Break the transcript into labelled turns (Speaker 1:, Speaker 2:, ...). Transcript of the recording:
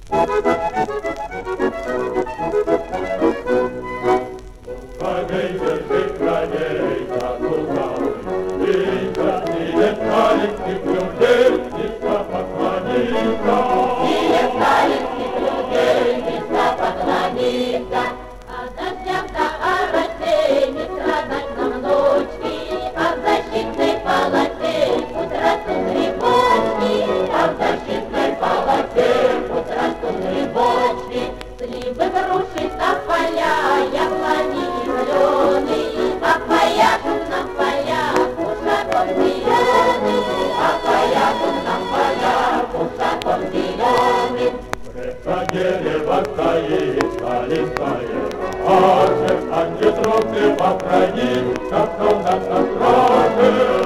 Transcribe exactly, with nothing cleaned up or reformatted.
Speaker 1: Правей, держи, правей, как лукавый, и красные сталинских людей низко поклониться.
Speaker 2: И сталинских людей низко поклониться. А дождям-то о росе не страдать нам ночи, а в защитной полосе пусть растут грибочки, а в защитной полосе пусть растут грибочки. Сливы, груши, тополя, яблони и зеленый, опояшут нам поля кушаком зеленый, опояшут нам поля кушаком зеленый.
Speaker 1: Крепко дерево стоит, сталинское, а же антитропы похоронит, как солдат на страже.